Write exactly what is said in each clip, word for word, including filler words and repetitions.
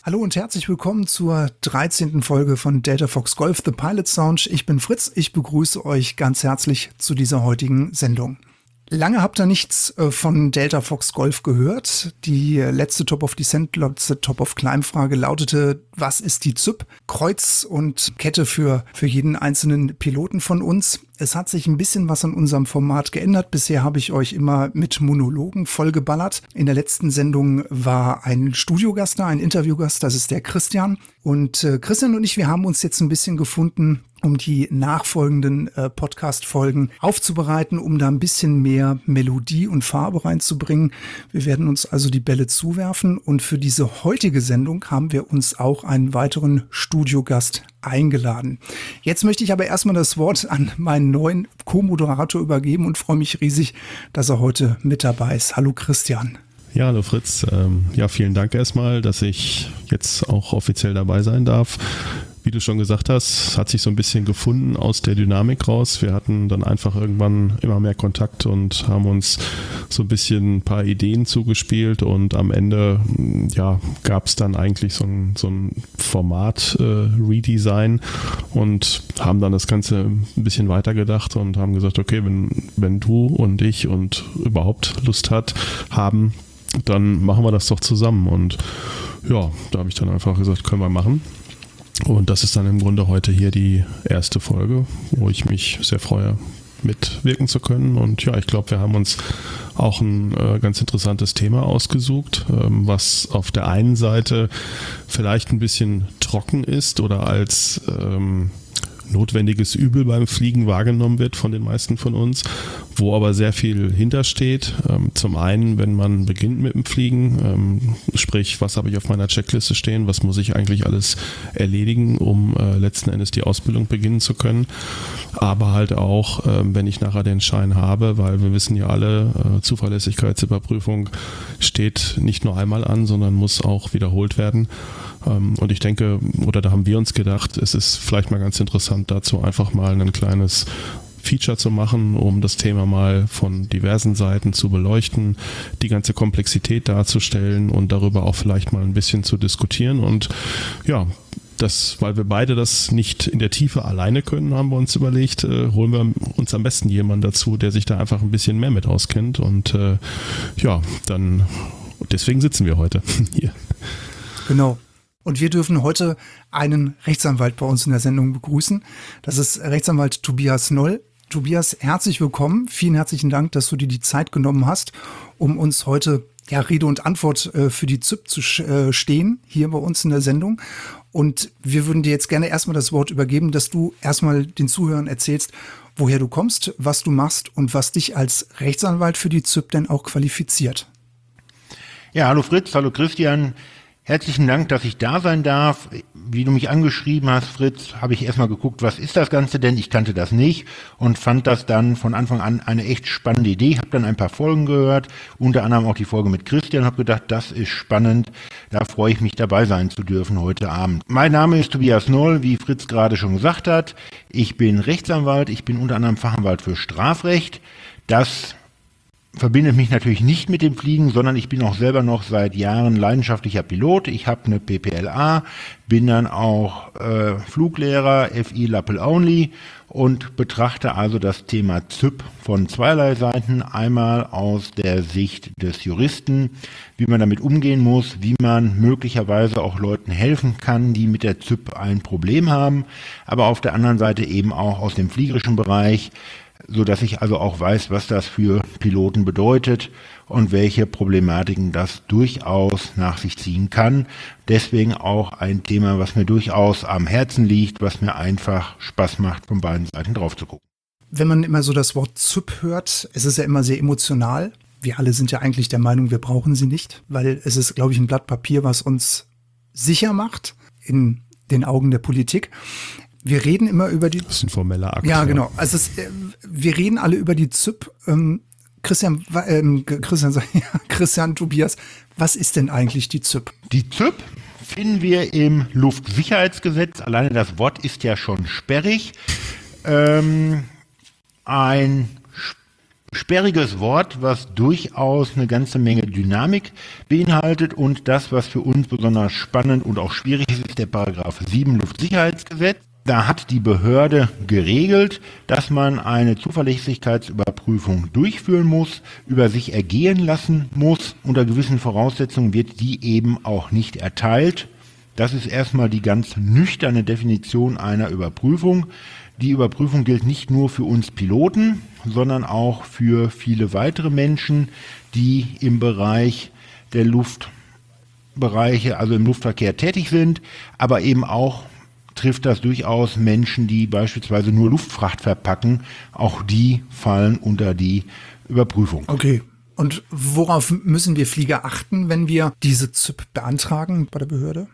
Hallo und herzlich willkommen zur dreizehnten Folge von Delta Fox Golf, The Pilot Sound. Ich bin Fritz, ich begrüße euch ganz herzlich zu dieser heutigen Sendung. Lange habt ihr nichts von Delta Fox Golf gehört. Die letzte Top of Descent, letzte Top of Climb Frage lautete, was ist die Z Y P? Kreuz und Kette für, für jeden einzelnen Piloten von uns. Es hat sich ein bisschen was an unserem Format geändert. Bisher habe ich euch immer mit Monologen vollgeballert. In der letzten Sendung war ein Studiogast da, ein Interviewgast, das ist der Christian. Und äh, Christian und ich, wir haben uns jetzt ein bisschen gefunden, um die nachfolgenden äh, Podcast-Folgen aufzubereiten, um da ein bisschen mehr Melodie und Farbe reinzubringen. Wir werden uns also die Bälle zuwerfen und für diese heutige Sendung haben wir uns auch einen weiteren Studiogast eingeladen. Jetzt möchte ich aber erstmal das Wort an meinen neuen Co-Moderator übergeben und freue mich riesig, dass er heute mit dabei ist. Hallo Christian. Ja, hallo Fritz. Ähm, ja, vielen Dank erstmal, dass ich jetzt auch offiziell dabei sein darf. Wie du schon gesagt hast, hat sich so ein bisschen gefunden aus der Dynamik raus. Wir hatten dann einfach irgendwann immer mehr Kontakt und haben uns so ein bisschen ein paar Ideen zugespielt und am Ende ja, gab es dann eigentlich so ein, so ein Format-Redesign äh, und haben dann das Ganze ein bisschen weitergedacht und haben gesagt, okay, wenn, wenn du und ich und überhaupt Lust hat, haben, dann machen wir das doch zusammen. Und ja, da habe ich dann einfach gesagt, können wir machen. Und das ist dann im Grunde heute hier die erste Folge, wo ich mich sehr freue, mitwirken zu können. Und ja, ich glaube, wir haben uns auch ein äh, ganz interessantes Thema ausgesucht, ähm, was auf der einen Seite vielleicht ein bisschen trocken ist oder als ähm, notwendiges Übel beim Fliegen wahrgenommen wird von den meisten von uns, wo aber sehr viel hintersteht. Ähm, zum einen, wenn man beginnt mit dem Fliegen, ähm, sprich, was habe ich auf meiner Checkliste stehen, was muss ich eigentlich alles erledigen, um äh, letzten Endes die Ausbildung beginnen zu können. Aber halt auch, ähm, wenn ich nachher den Schein habe, weil wir wissen ja alle, äh, Zuverlässigkeitsüberprüfung steht nicht nur einmal an, sondern muss auch wiederholt werden. Ähm, und ich denke, oder da haben wir uns gedacht, es ist vielleicht mal ganz interessant, dazu einfach mal ein kleines Feature zu machen, um das Thema mal von diversen Seiten zu beleuchten, die ganze Komplexität darzustellen und darüber auch vielleicht mal ein bisschen zu diskutieren. Und ja, das, weil wir beide das nicht in der Tiefe alleine können, haben wir uns überlegt, äh, holen wir uns am besten jemanden dazu, der sich da einfach ein bisschen mehr mit auskennt. Und äh, ja, dann deswegen sitzen wir heute hier. Genau. Und wir dürfen heute einen Rechtsanwalt bei uns in der Sendung begrüßen. Das ist Rechtsanwalt Tobias Noll. Tobias, herzlich willkommen. Vielen herzlichen Dank, dass du dir die Zeit genommen hast, um uns heute ja, Rede und Antwort äh, für die Z Y P zu äh, stehen, hier bei uns in der Sendung. Und wir würden dir jetzt gerne erstmal das Wort übergeben, dass du erstmal den Zuhörern erzählst, woher du kommst, was du machst und was dich als Rechtsanwalt für die Z Y P denn auch qualifiziert. Ja, hallo Fritz, hallo Christian. Herzlichen Dank, dass ich da sein darf. Wie du mich angeschrieben hast, Fritz, habe ich erstmal geguckt, was ist das Ganze denn? Ich kannte das nicht und fand das dann von Anfang an eine echt spannende Idee. Habe dann ein paar Folgen gehört, unter anderem auch die Folge mit Christian, habe gedacht, das ist spannend. Da freue ich mich, dabei sein zu dürfen heute Abend. Mein Name ist Tobias Noll, wie Fritz gerade schon gesagt hat. Ich bin Rechtsanwalt, ich bin unter anderem Fachanwalt für Strafrecht. Das verbindet mich natürlich nicht mit dem Fliegen, sondern ich bin auch selber noch seit Jahren leidenschaftlicher Pilot. Ich habe eine P P L A, bin dann auch äh, Fluglehrer, F I L A P L Only und betrachte also das Thema Z Y P von zweierlei Seiten. Einmal aus der Sicht des Juristen, wie man damit umgehen muss, wie man möglicherweise auch Leuten helfen kann, die mit der Z Y P ein Problem haben, aber auf der anderen Seite eben auch aus dem fliegerischen Bereich, so dass ich also auch weiß, was das für Piloten bedeutet und welche Problematiken das durchaus nach sich ziehen kann. Deswegen auch ein Thema, was mir durchaus am Herzen liegt, was mir einfach Spaß macht, von beiden Seiten drauf zu gucken. Wenn man immer so das Wort Z Y P hört, es ist ja immer sehr emotional. Wir alle sind ja eigentlich der Meinung, wir brauchen sie nicht, weil es ist, glaube ich, ein Blatt Papier, was uns sicher macht in den Augen der Politik. Wir reden immer über die... Das ist ein formeller Akt. Ja, genau. Also es, wir reden alle über die Z Y P. Ähm, Christian, ähm, Christian, ja, Christian, Tobias, was ist denn eigentlich die Z Y P? Die Z Y P finden wir im Luftsicherheitsgesetz. Alleine das Wort ist ja schon sperrig. Ähm, ein sperriges Wort, was durchaus eine ganze Menge Dynamik beinhaltet, und das, was für uns besonders spannend und auch schwierig ist, ist der Paragraph sieben Luftsicherheitsgesetz. Da hat die Behörde geregelt, dass man eine Zuverlässigkeitsüberprüfung durchführen muss, über sich ergehen lassen muss. Unter gewissen Voraussetzungen wird die eben auch nicht erteilt. Das ist erstmal die ganz nüchterne Definition einer Überprüfung. Die Überprüfung gilt nicht nur für uns Piloten, sondern auch für viele weitere Menschen, die im Bereich der Luftbereiche, also im Luftverkehr tätig sind, aber eben auch trifft das durchaus Menschen, die beispielsweise nur Luftfracht verpacken. Auch die fallen unter die Überprüfung. Okay. Und worauf müssen wir Flieger achten, wenn wir diese Z Üb beantragen bei der Behörde?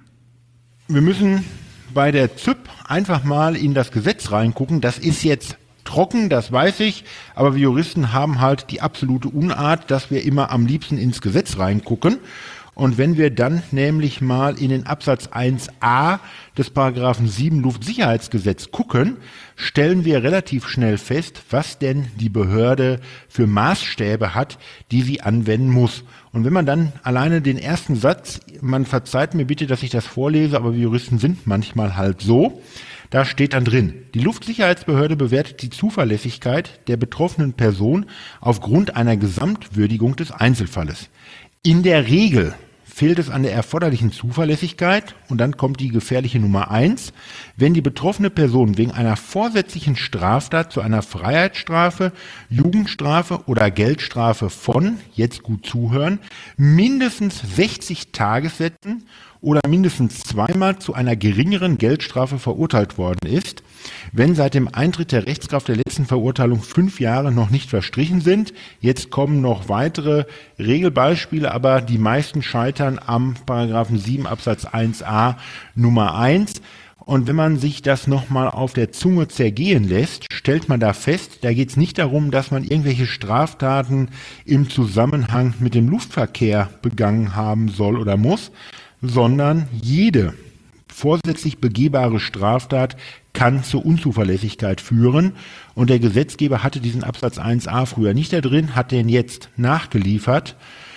Wir müssen bei der Z Üb einfach mal in das Gesetz reingucken. Das ist jetzt trocken, das weiß ich, aber wir Juristen haben halt die absolute Unart, dass wir immer am liebsten ins Gesetz reingucken. Und wenn wir dann nämlich mal in den Absatz eins a des Paragraphen sieben Luftsicherheitsgesetz gucken, stellen wir relativ schnell fest, was denn die Behörde für Maßstäbe hat, die sie anwenden muss. Und wenn man dann alleine den ersten Satz, man verzeiht mir bitte, dass ich das vorlese, aber wir Juristen sind manchmal halt so, da steht dann drin: Die Luftsicherheitsbehörde bewertet die Zuverlässigkeit der betroffenen Person aufgrund einer Gesamtwürdigung des Einzelfalles. In der Regel fehlt es an der erforderlichen Zuverlässigkeit, und dann kommt die gefährliche Nummer eins, wenn die betroffene Person wegen einer vorsätzlichen Straftat zu einer Freiheitsstrafe, Jugendstrafe oder Geldstrafe von, jetzt gut zuhören, mindestens sechzig Tagessätzen oder mindestens zweimal zu einer geringeren Geldstrafe verurteilt worden ist, wenn seit dem Eintritt der Rechtskraft der letzten Verurteilung fünf Jahre noch nicht verstrichen sind. Jetzt kommen noch weitere Regelbeispiele, aber die meisten scheitern am Paragraphen sieben Absatz eins a Nummer eins. Und wenn man sich das nochmal auf der Zunge zergehen lässt, stellt man da fest, da geht es nicht darum, dass man irgendwelche Straftaten im Zusammenhang mit dem Luftverkehr begangen haben soll oder muss, sondern jede vorsätzlich begehbare Straftat kann zur Unzuverlässigkeit führen. Und der Gesetzgeber hatte diesen Absatz eins a früher nicht da drin, hat den jetzt nachgeliefert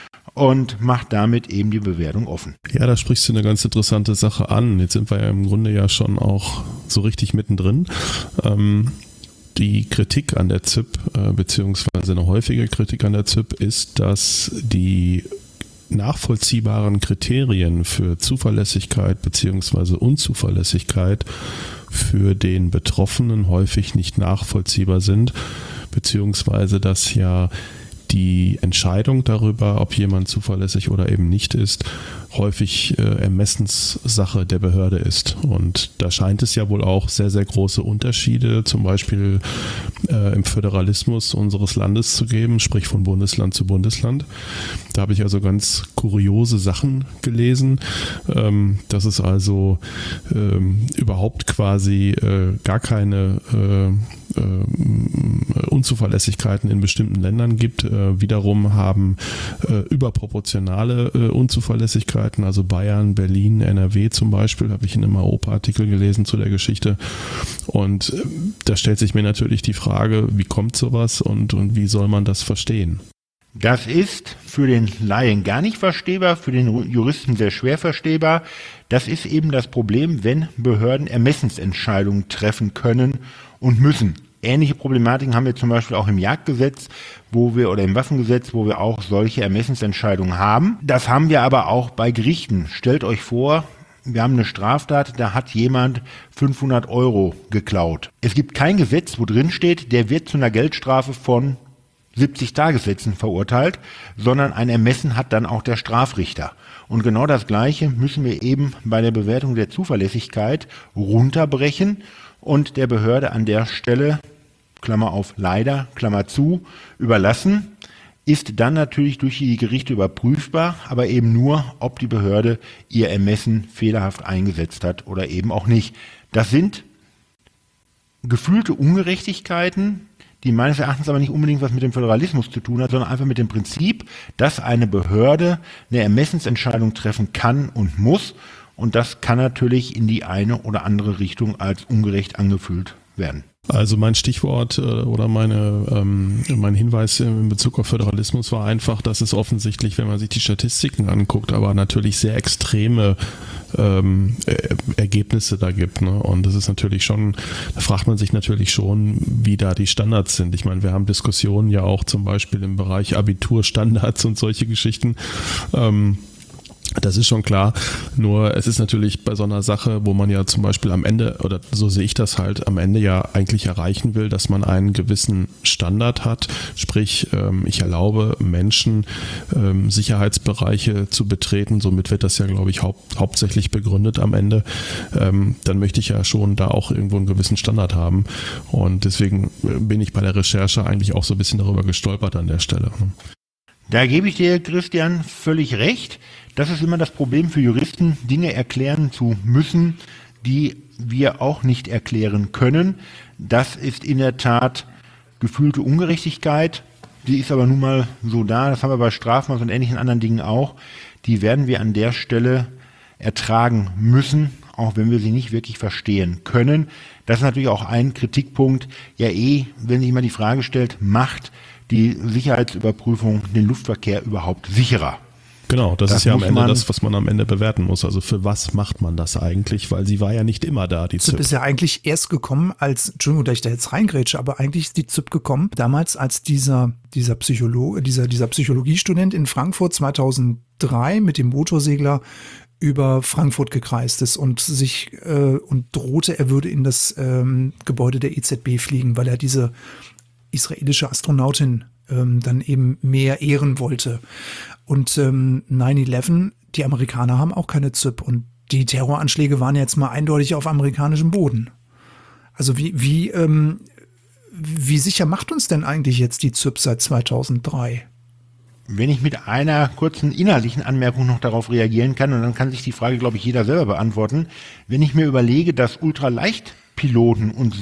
und macht damit eben die Bewertung offen. Ja, da sprichst du eine ganz interessante Sache an. Jetzt sind wir ja im Grunde ja schon auch so richtig mittendrin. Ähm, die Kritik an der Z Üb, äh, beziehungsweise eine häufige Kritik an der Z Üb ist, dass die nachvollziehbaren Kriterien für Zuverlässigkeit bzw. Unzuverlässigkeit für den Betroffenen häufig nicht nachvollziehbar sind, beziehungsweise dass ja die Entscheidung darüber, ob jemand zuverlässig oder eben nicht ist, häufig äh, Ermessenssache der Behörde ist. Und da scheint es ja wohl auch sehr, sehr große Unterschiede, zum Beispiel äh, im Föderalismus unseres Landes zu geben, sprich von Bundesland zu Bundesland. Da habe ich also ganz kuriose Sachen gelesen, ähm, dass es also ähm, überhaupt quasi äh, gar keine äh, äh, Unzuverlässigkeiten in bestimmten Ländern gibt. Äh, wiederum haben äh, überproportionale äh, Unzuverlässigkeiten, also Bayern, Berlin, N R W zum Beispiel, habe ich in einem A O P A-Artikel gelesen zu der Geschichte. Und äh, da stellt sich mir natürlich die Frage, wie kommt sowas und, und wie soll man das verstehen? Das ist für den Laien gar nicht verstehbar, für den Juristen sehr schwer verstehbar. Das ist eben das Problem, wenn Behörden Ermessensentscheidungen treffen können und müssen. Ähnliche Problematiken haben wir zum Beispiel auch im Jagdgesetz, wo wir oder im Waffengesetz, wo wir auch solche Ermessensentscheidungen haben. Das haben wir aber auch bei Gerichten. Stellt euch vor, wir haben eine Straftat, da hat jemand fünfhundert Euro geklaut. Es gibt kein Gesetz, wo drin steht, der wird zu einer Geldstrafe von siebzig Tagessätzen verurteilt, sondern ein Ermessen hat dann auch der Strafrichter. Und genau das Gleiche müssen wir eben bei der Bewertung der Zuverlässigkeit runterbrechen und der Behörde an der Stelle, Klammer auf leider, Klammer zu, überlassen. Ist dann natürlich durch die Gerichte überprüfbar, aber eben nur, ob die Behörde ihr Ermessen fehlerhaft eingesetzt hat oder eben auch nicht. Das sind gefühlte Ungerechtigkeiten, die meines Erachtens aber nicht unbedingt was mit dem Föderalismus zu tun hat, sondern einfach mit dem Prinzip, dass eine Behörde eine Ermessensentscheidung treffen kann und muss. Und das kann natürlich in die eine oder andere Richtung als ungerecht angefühlt werden? Also mein Stichwort äh, oder meine, ähm, mein Hinweis in Bezug auf Föderalismus war einfach, dass es offensichtlich, wenn man sich die Statistiken anguckt, aber natürlich sehr extreme ähm, äh, Ergebnisse da gibt. Ne? Und das ist natürlich schon, da fragt man sich natürlich schon, wie da die Standards sind. Ich meine, wir haben Diskussionen ja auch zum Beispiel im Bereich Abiturstandards und solche Geschichten. Ähm, Das ist schon klar, nur es ist natürlich bei so einer Sache, wo man ja zum Beispiel am Ende, oder so sehe ich das halt, am Ende ja eigentlich erreichen will, dass man einen gewissen Standard hat, sprich ich erlaube Menschen Sicherheitsbereiche zu betreten, somit wird das ja, glaube ich, haupt, hauptsächlich begründet am Ende, dann möchte ich ja schon da auch irgendwo einen gewissen Standard haben und deswegen bin ich bei der Recherche eigentlich auch so ein bisschen darüber gestolpert an der Stelle. Da gebe ich dir, Christian, völlig recht. Das ist immer das Problem für Juristen, Dinge erklären zu müssen, die wir auch nicht erklären können. Das ist in der Tat gefühlte Ungerechtigkeit. Die ist aber nun mal so da. Das haben wir bei Strafmaß und ähnlichen anderen Dingen auch. Die werden wir an der Stelle ertragen müssen, auch wenn wir sie nicht wirklich verstehen können. Das ist natürlich auch ein Kritikpunkt. Ja eh, wenn sich immer die Frage stellt, macht die Sicherheitsüberprüfung den Luftverkehr überhaupt sicherer? Genau, das, das ist ja am Ende man, das, was man am Ende bewerten muss. Also für was macht man das eigentlich? Weil sie war ja nicht immer da, die Z I P. Z I P ist ja eigentlich erst gekommen als, Entschuldigung, dass ich da jetzt reingrätsche, aber eigentlich ist die Z I P gekommen damals, als dieser, dieser Psychologe, dieser, dieser Psychologiestudent in Frankfurt zweitausenddrei mit dem Motorsegler über Frankfurt gekreist ist und sich äh, und drohte, er würde in das ähm, Gebäude der E Z B fliegen, weil er diese israelische Astronautin ähm, dann eben mehr ehren wollte. Und ähm, neun elf, die Amerikaner haben auch keine Z I P und die Terroranschläge waren jetzt mal eindeutig auf amerikanischem Boden. Also wie, wie, ähm, wie sicher macht uns denn eigentlich jetzt die Z I P seit zweitausenddrei? Wenn ich mit einer kurzen inhaltlichen Anmerkung noch darauf reagieren kann, und dann kann sich die Frage, glaube ich, jeder selber beantworten. Wenn ich mir überlege, dass Ultraleichtpiloten und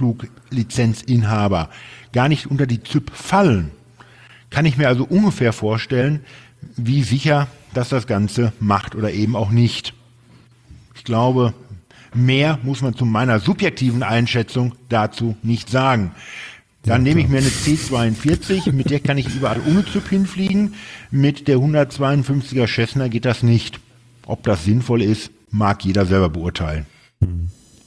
Segelfluglizenzinhaber gar nicht unter die Z I P fallen, kann ich mir also ungefähr vorstellen, wie sicher das das Ganze macht oder eben auch nicht. Ich glaube, mehr muss man zu meiner subjektiven Einschätzung dazu nicht sagen. Dann ja, nehme ich mir eine C zweiundvierzig, mit der kann ich überall ohne Z I P hinfliegen. Mit der hundertzweiundfünfziger Cessna geht das nicht. Ob das sinnvoll ist, mag jeder selber beurteilen. Hm.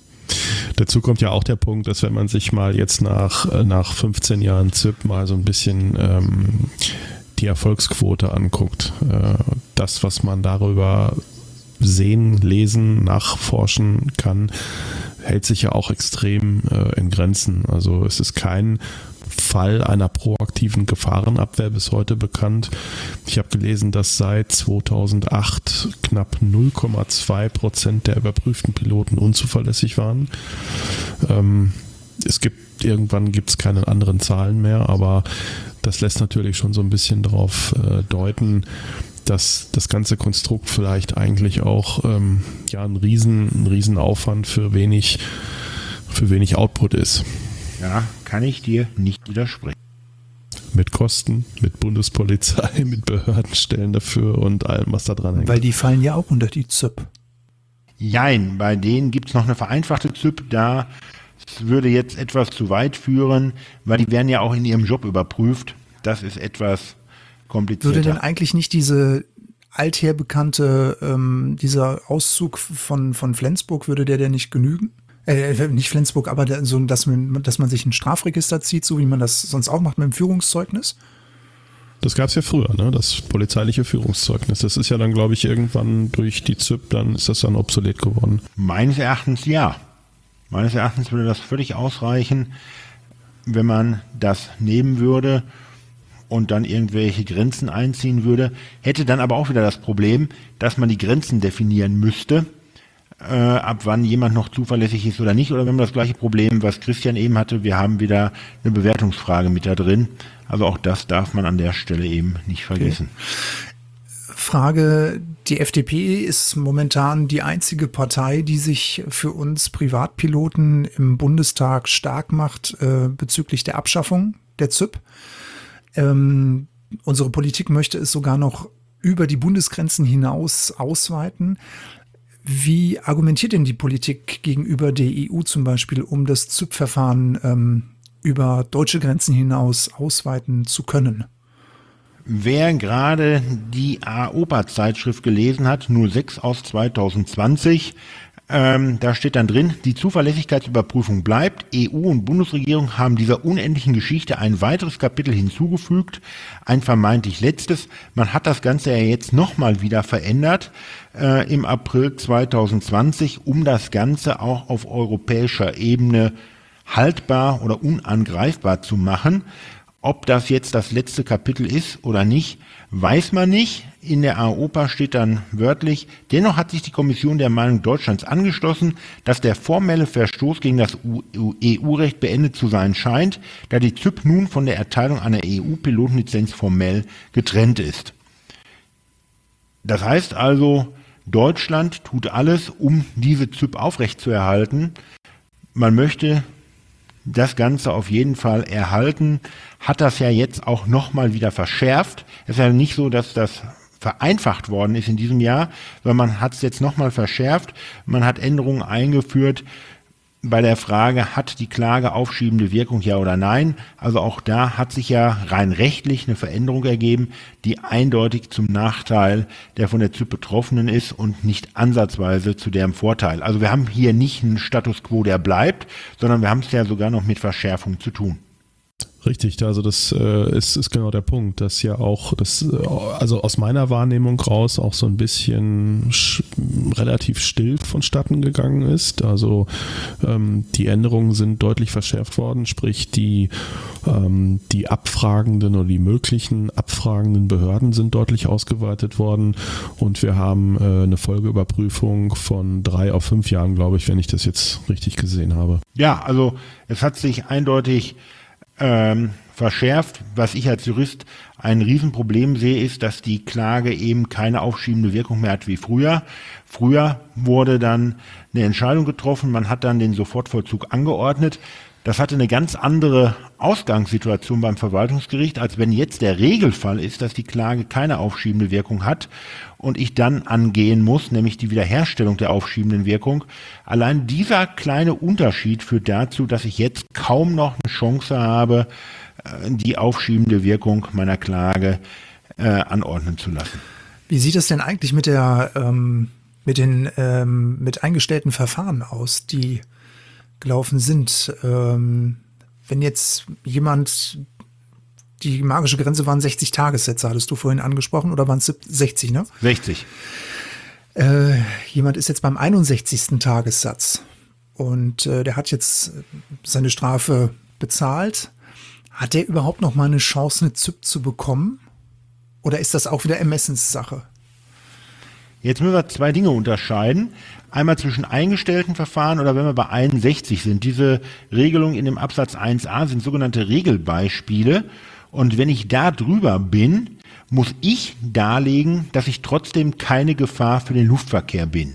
Dazu kommt ja auch der Punkt, dass wenn man sich mal jetzt nach, nach fünfzehn Jahren Z I P mal so ein bisschen ähm, die Erfolgsquote anguckt, äh, das, was man darüber sehen, lesen, nachforschen kann, hält sich ja auch extrem äh, in Grenzen. Also es ist kein Fall einer proaktiven Gefahrenabwehr bis heute bekannt. Ich habe gelesen, dass seit zweitausendacht knapp null Komma zwei Prozent der überprüften Piloten unzuverlässig waren. Ähm, es gibt, irgendwann gibt es keine anderen Zahlen mehr, aber das lässt natürlich schon so ein bisschen darauf äh, deuten, dass das ganze Konstrukt vielleicht eigentlich auch ähm, ja, ein riesen, ein riesen Aufwand für wenig, für wenig Output ist. Ja, kann ich dir nicht widersprechen. Mit Kosten, mit Bundespolizei, mit Behördenstellen dafür und allem, was da dran hängt. Weil die fallen ja auch unter die Z I P. Jein, bei denen gibt es noch eine vereinfachte Z I P, da würde jetzt etwas zu weit führen, weil die werden ja auch in ihrem Job überprüft. Das ist etwas komplizierter. Würde denn eigentlich nicht diese altherbekannte, ähm, dieser Auszug von, von Flensburg, würde der denn nicht genügen? Äh, nicht Flensburg, aber der, so, dass man, dass man sich ein Strafregister zieht, so wie man das sonst auch macht mit dem Führungszeugnis? Das gab es ja früher, ne? Das polizeiliche Führungszeugnis. Das ist ja dann, glaube ich, irgendwann durch die Z I P, dann ist das dann obsolet geworden. Meines Erachtens ja. Meines Erachtens würde das völlig ausreichen, wenn man das nehmen würde und dann irgendwelche Grenzen einziehen würde, hätte dann aber auch wieder das Problem, dass man die Grenzen definieren müsste, äh, ab wann jemand noch zuverlässig ist oder nicht. Oder wir haben das gleiche Problem, was Christian eben hatte, wir haben wieder eine Bewertungsfrage mit da drin. Also auch das darf man an der Stelle eben nicht vergessen. Okay. Frage, die F D P ist momentan die einzige Partei, die sich für uns Privatpiloten im Bundestag stark macht äh, bezüglich der Abschaffung der Z I P. Ähm, unsere Politik möchte es sogar noch über die Bundesgrenzen hinaus ausweiten. Wie argumentiert denn die Politik gegenüber der E U zum Beispiel, um das Z Y P-Verfahren ähm, über deutsche Grenzen hinaus ausweiten zu können? Wer gerade die A O P A-Zeitschrift gelesen hat, null sechs aus zwanzig zwanzig, ähm, da steht dann drin, die Zuverlässigkeitsüberprüfung bleibt. E U und Bundesregierung haben dieser unendlichen Geschichte ein weiteres Kapitel hinzugefügt, ein vermeintlich letztes. Man hat das Ganze ja jetzt nochmal wieder verändert äh, im April zwanzig zwanzig, um das Ganze auch auf europäischer Ebene haltbar oder unangreifbar zu machen. Ob das jetzt das letzte Kapitel ist oder nicht, weiß man nicht. In der A O P A steht dann wörtlich, dennoch hat sich die Kommission der Meinung Deutschlands angeschlossen, dass der formelle Verstoß gegen das E U-Recht beendet zu sein scheint, da die Z Y P nun von der Erteilung einer E U-Pilotenlizenz formell getrennt ist. Das heißt also, Deutschland tut alles, um diese Z Y P aufrechtzuerhalten. Man möchte das Ganze auf jeden Fall erhalten, hat das ja jetzt auch nochmal wieder verschärft. Es ist ja nicht so, dass das vereinfacht worden ist in diesem Jahr, sondern man hat es jetzt nochmal verschärft. Man hat Änderungen eingeführt bei der Frage, hat die Klage aufschiebende Wirkung, ja oder nein? Also auch da hat sich ja rein rechtlich eine Veränderung ergeben, die eindeutig zum Nachteil der von der Z Y P Betroffenen ist und nicht ansatzweise zu deren Vorteil. Also wir haben hier nicht einen Status quo, der bleibt, sondern wir haben es ja sogar noch mit Verschärfung zu tun. Richtig, also das äh, ist, ist genau der Punkt, dass ja auch, das, also aus meiner Wahrnehmung raus auch so ein bisschen sch- relativ still vonstatten gegangen ist. Also ähm, die Änderungen sind deutlich verschärft worden, sprich die, ähm, die abfragenden oder die möglichen abfragenden Behörden sind deutlich ausgeweitet worden und wir haben äh, eine Folgeüberprüfung von drei auf fünf Jahren, glaube ich, wenn ich das jetzt richtig gesehen habe. Ja, also es hat sich eindeutig Ähm, verschärft. Was ich als Jurist ein Riesenproblem sehe, ist, dass die Klage eben keine aufschiebende Wirkung mehr hat wie früher. Früher wurde dann eine Entscheidung getroffen, man hat dann den Sofortvollzug angeordnet. Das hatte eine ganz andere Ausgangssituation beim Verwaltungsgericht, als wenn jetzt der Regelfall ist, dass die Klage keine aufschiebende Wirkung hat und ich dann angehen muss, nämlich die Wiederherstellung der aufschiebenden Wirkung. Allein dieser kleine Unterschied führt dazu, dass ich jetzt kaum noch eine Chance habe, die aufschiebende Wirkung meiner Klage äh, anordnen zu lassen. Wie sieht es denn eigentlich mit der ähm, mit den ähm, mit eingestellten Verfahren aus, die gelaufen sind? Ähm, wenn jetzt jemand, die magische Grenze waren sechzig Tagessätze, hattest du vorhin angesprochen, oder waren es sechzig, ne? sechzig. Äh, jemand ist jetzt beim einundsechzigsten Tagessatz und äh, der hat jetzt seine Strafe bezahlt. Hat der überhaupt noch mal eine Chance, eine Z Y P zu bekommen? Oder ist das auch wieder Ermessenssache? Jetzt müssen wir zwei Dinge unterscheiden. Einmal zwischen eingestellten Verfahren oder wenn wir bei einundsechzig sind. Diese Regelungen in dem Absatz eins a sind sogenannte Regelbeispiele. Und wenn ich da drüber bin, muss ich darlegen, dass ich trotzdem keine Gefahr für den Luftverkehr bin.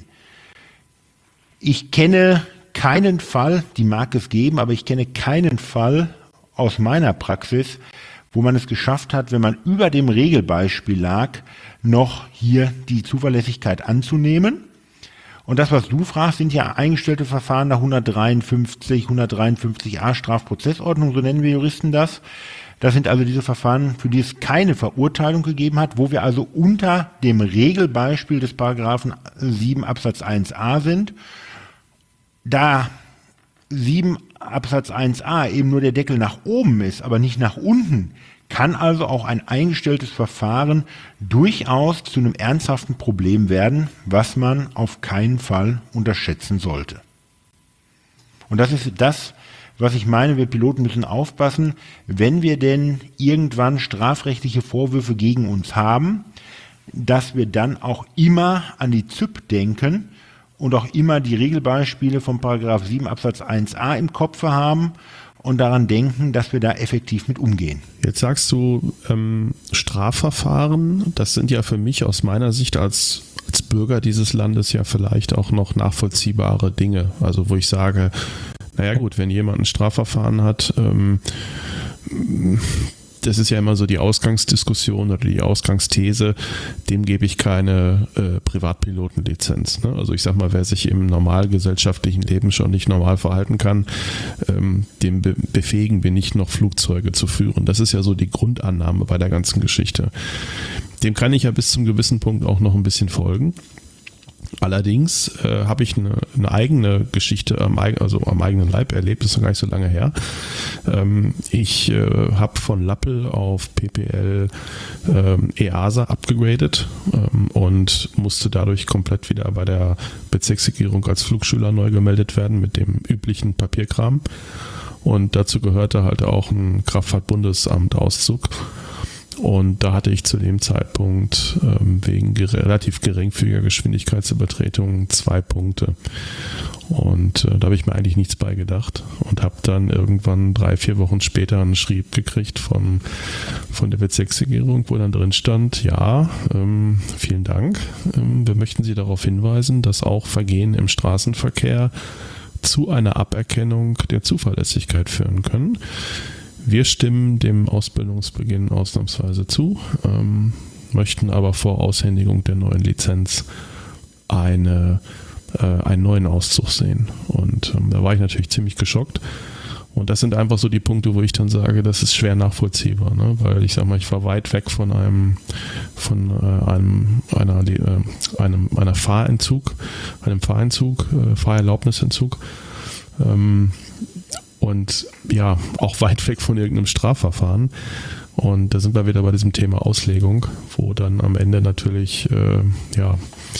Ich kenne keinen Fall, die mag es geben, aber ich kenne keinen Fall aus meiner Praxis, wo man es geschafft hat, wenn man über dem Regelbeispiel lag, noch hier die Zuverlässigkeit anzunehmen. Und das, was du fragst, sind ja eingestellte Verfahren nach hundertdreiundfünfzig, hundertdreiundfünfzig a Strafprozessordnung, so nennen wir Juristen das. Das sind also diese Verfahren, für die es keine Verurteilung gegeben hat, wo wir also unter dem Regelbeispiel des Paragraphen sieben Absatz eins a sind. Da sieben Absatz eins a eben nur der Deckel nach oben ist, aber nicht nach unten, kann also auch ein eingestelltes Verfahren durchaus zu einem ernsthaften Problem werden, was man auf keinen Fall unterschätzen sollte. Und das ist das, was ich meine, wir Piloten müssen aufpassen, wenn wir denn irgendwann strafrechtliche Vorwürfe gegen uns haben, dass wir dann auch immer an die Z Y P denken und auch immer die Regelbeispiele vom Paragraph sieben Absatz eins a im Kopf haben und daran denken, dass wir da effektiv mit umgehen. Jetzt sagst du ähm, Strafverfahren, das sind ja für mich aus meiner Sicht als, als Bürger dieses Landes ja vielleicht auch noch nachvollziehbare Dinge. Also wo ich sage, naja gut, wenn jemand ein Strafverfahren hat, ähm, das ist ja immer so die Ausgangsdiskussion oder die Ausgangsthese, dem gebe ich keine äh, Privatpilotenlizenz. Ne? Also ich sag mal, wer sich im normalgesellschaftlichen Leben schon nicht normal verhalten kann, ähm, dem be- befähigen wir nicht noch Flugzeuge zu führen. Das ist ja so die Grundannahme bei der ganzen Geschichte. Dem kann ich ja bis zum gewissen Punkt auch noch ein bisschen folgen. Allerdings äh, habe ich eine, eine eigene Geschichte am, also am eigenen Leib erlebt, das ist noch gar nicht so lange her. Ähm, ich äh, habe von Lappel auf P P L ähm, E A S A abgegradet ähm, und musste dadurch komplett wieder bei der Bezirksregierung als Flugschüler neu gemeldet werden mit dem üblichen Papierkram. Und dazu gehörte halt auch ein Kraftfahrtbundesamt-Auszug. Und da hatte ich zu dem Zeitpunkt ähm, wegen ger- relativ geringfügiger Geschwindigkeitsübertretung zwei Punkte. Und äh, da habe ich mir eigentlich nichts bei gedacht und habe dann irgendwann drei, vier Wochen später einen Schrieb gekriegt von, von der Bezirksregierung, wo dann drin stand, ja, ähm, vielen Dank. Ähm, wir möchten Sie darauf hinweisen, dass auch Vergehen im Straßenverkehr zu einer Aberkennung der Zuverlässigkeit führen können. Wir stimmen dem Ausbildungsbeginn ausnahmsweise zu, ähm, möchten aber vor Aushändigung der neuen Lizenz eine, äh, einen neuen Auszug sehen. Und ähm, da war ich natürlich ziemlich geschockt. Und das sind einfach so die Punkte, wo ich dann sage, das ist schwer nachvollziehbar, ne? Weil ich sag mal, ich war weit weg von einem, von äh, einem, einer, äh, einem, einer Fahrentzug, einem Fahrentzug, äh, Fahrerlaubnisentzug. Ähm, Und ja, auch weit weg von irgendeinem Strafverfahren. Und da sind wir wieder bei diesem Thema Auslegung, wo dann am Ende natürlich, äh, ja,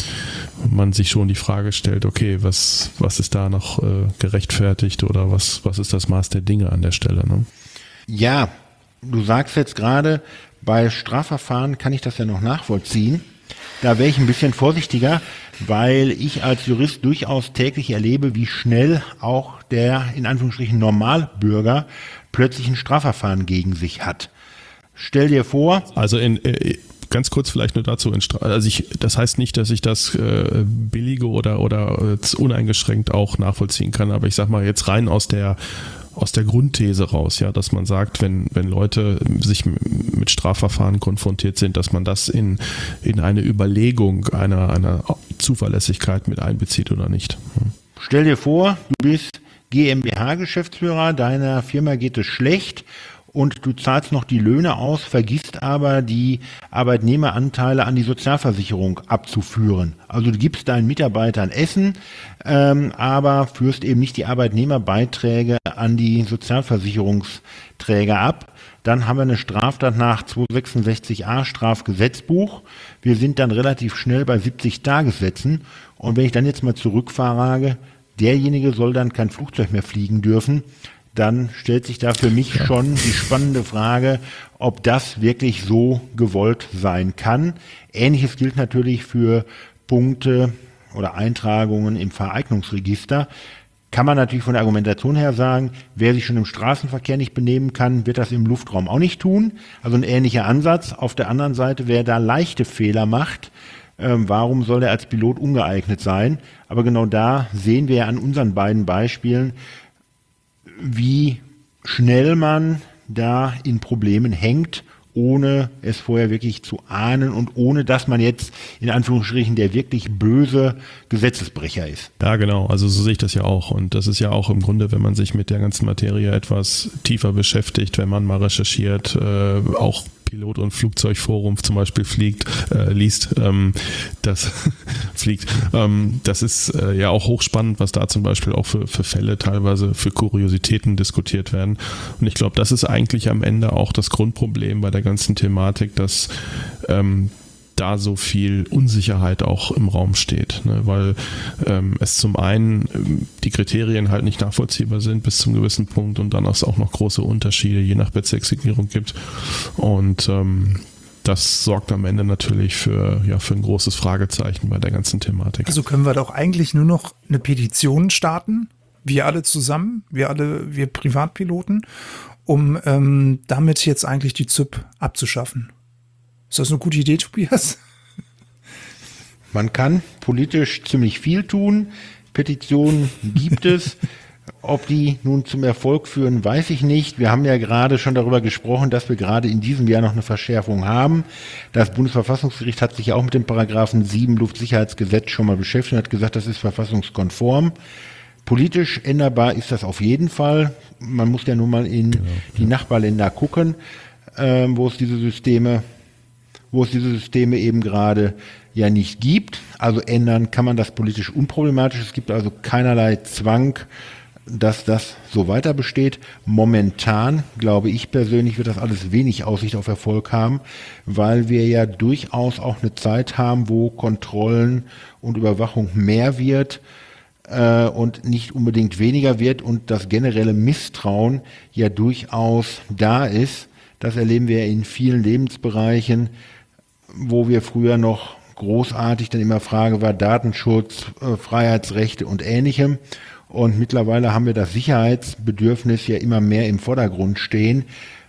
man sich schon die Frage stellt, okay, was, was ist da noch äh, gerechtfertigt oder was, was ist das Maß der Dinge an der Stelle? Ne? Ja, du sagst jetzt gerade, bei Strafverfahren kann ich das ja noch nachvollziehen. Da wäre ich ein bisschen vorsichtiger, weil ich als Jurist durchaus täglich erlebe, wie schnell auch der, in Anführungsstrichen, Normalbürger plötzlich ein Strafverfahren gegen sich hat. Stell dir vor... Also in, äh, ganz kurz vielleicht nur dazu, in Stra- also ich, das heißt nicht, dass ich das äh, billige oder, oder äh, uneingeschränkt auch nachvollziehen kann, aber ich sag mal jetzt rein aus der aus der Grundthese raus, ja, dass man sagt, wenn, wenn Leute sich mit Strafverfahren konfrontiert sind, dass man das in, in eine Überlegung einer, einer Zuverlässigkeit mit einbezieht oder nicht. Stell dir vor, du bist GmbH-Geschäftsführer, deiner Firma geht es schlecht und du zahlst noch die Löhne aus, vergisst aber die Arbeitnehmeranteile an die Sozialversicherung abzuführen. Also du gibst deinen Mitarbeitern Essen, ähm, aber führst eben nicht die Arbeitnehmerbeiträge an die Sozialversicherungsträger ab. Dann haben wir eine Straftat nach zweihundertsechsundsechzig a Strafgesetzbuch. Wir sind dann relativ schnell bei siebzig Tagessätzen. Und wenn ich dann jetzt mal zurückfrage, derjenige soll dann kein Flugzeug mehr fliegen dürfen, dann stellt sich da für mich schon die spannende Frage, ob das wirklich so gewollt sein kann. Ähnliches gilt natürlich für Punkte oder Eintragungen im Vereignungsregister. Kann man natürlich von der Argumentation her sagen, wer sich schon im Straßenverkehr nicht benehmen kann, wird das im Luftraum auch nicht tun. Also ein ähnlicher Ansatz. Auf der anderen Seite, wer da leichte Fehler macht, ähm, warum soll er als Pilot ungeeignet sein? Aber genau da sehen wir ja an unseren beiden Beispielen, wie schnell man da in Problemen hängt, ohne es vorher wirklich zu ahnen und ohne, dass man jetzt in Anführungsstrichen der wirklich böse Gesetzesbrecher ist. Ja, genau. Also so sehe ich das ja auch. Und das ist ja auch im Grunde, wenn man sich mit der ganzen Materie etwas tiefer beschäftigt, wenn man mal recherchiert, äh, auch Pilot- und Flugzeugforum zum Beispiel fliegt, äh, liest, ähm, das fliegt. Ähm, das ist äh, ja auch hochspannend, was da zum Beispiel auch für, für Fälle teilweise für Kuriositäten diskutiert werden. Und ich glaube, das ist eigentlich am Ende auch das Grundproblem bei der ganzen Thematik, dass ähm, da so viel Unsicherheit auch im Raum steht, ne? Weil ähm, es zum einen ähm, die Kriterien halt nicht nachvollziehbar sind bis zum gewissen Punkt und dann auch noch große Unterschiede je nach Bezirksregierung gibt und ähm, das sorgt am Ende natürlich für, ja, für ein großes Fragezeichen bei der ganzen Thematik. Also können wir doch eigentlich nur noch eine Petition starten, wir alle zusammen, wir alle, wir Privatpiloten, um ähm, damit jetzt eigentlich die Z Ü P abzuschaffen. Ist das eine gute Idee, Tobias? Man kann politisch ziemlich viel tun. Petitionen gibt es. Ob die nun zum Erfolg führen, weiß ich nicht. Wir haben ja gerade schon darüber gesprochen, dass wir gerade in diesem Jahr noch eine Verschärfung haben. Das Bundesverfassungsgericht hat sich ja auch mit dem Paragraphen sieben Luftsicherheitsgesetz schon mal beschäftigt und hat gesagt, das ist verfassungskonform. Politisch änderbar ist das auf jeden Fall. Man muss ja nun mal in genau, die ja. Nachbarländer gucken, äh, wo es diese Systeme, wo es diese Systeme eben gerade ja nicht gibt. Also ändern kann man das politisch unproblematisch. Es gibt also keinerlei Zwang, dass das so weiter besteht. Momentan, glaube ich persönlich, wird das alles wenig Aussicht auf Erfolg haben, weil wir ja durchaus auch eine Zeit haben, wo Kontrollen und Überwachung mehr wird äh, und nicht unbedingt weniger wird und das generelle Misstrauen ja durchaus da ist. Das erleben wir in vielen Lebensbereichen, wo wir früher noch großartig dann immer Frage war Datenschutz, äh, Freiheitsrechte und Ähnlichem. Und mittlerweile haben wir das Sicherheitsbedürfnis ja immer mehr im Vordergrund stehen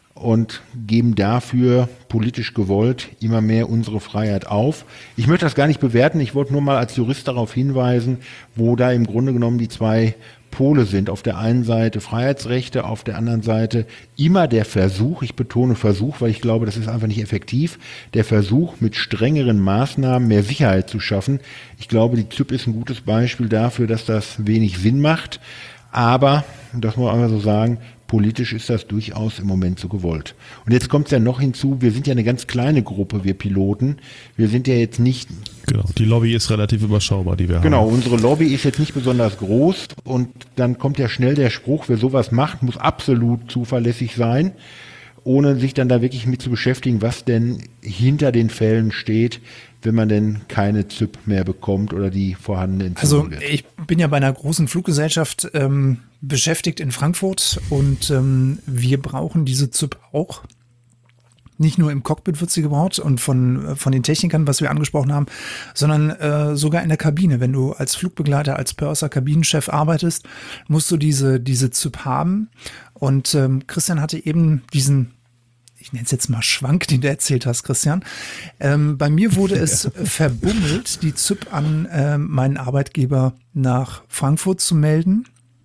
und geben dafür politisch gewollt immer mehr unsere Freiheit auf. Ich möchte das gar nicht bewerten, ich wollte nur mal als Jurist darauf hinweisen, wo da im Grunde genommen die zwei Pole sind. Auf der einen Seite Freiheitsrechte, auf der anderen Seite immer der Versuch, ich betone Versuch, weil ich glaube, das ist einfach nicht effektiv, der Versuch, mit strengeren Maßnahmen mehr Sicherheit zu schaffen. Ich glaube, die Z Y P ist ein gutes Beispiel dafür, dass das wenig Sinn macht, aber, das muss man einfach so sagen, politisch ist das durchaus im Moment so gewollt. Und jetzt kommt es ja noch hinzu, wir sind ja eine ganz kleine Gruppe, wir Piloten. Wir sind ja jetzt nicht... Genau, die Lobby ist relativ überschaubar, die wir genau, haben. Genau, unsere Lobby ist jetzt nicht besonders groß und dann kommt ja schnell der Spruch, wer sowas macht, muss absolut zuverlässig sein, ohne sich dann da wirklich mit zu beschäftigen, was denn hinter den Fällen steht, wenn man denn keine Z Y P mehr bekommt oder die vorhandene Entzündung Also wird. ich bin ja bei einer großen Fluggesellschaft ähm, beschäftigt in Frankfurt und ähm, wir brauchen diese Z Y P auch. Nicht nur im Cockpit wird sie gebraucht und von, von den Technikern, was wir angesprochen haben, sondern äh, sogar in der Kabine. Wenn du als Flugbegleiter, als Purser, Kabinenchef arbeitest, musst du diese, diese Z Y P haben. Und ähm, Christian hatte eben diesen, ich nenne es jetzt mal Schwank, den du erzählt hast, Christian. Ähm, bei mir wurde es ja. verbummelt, die Z Y P an äh, meinen Arbeitgeber nach Frankfurt zu melden.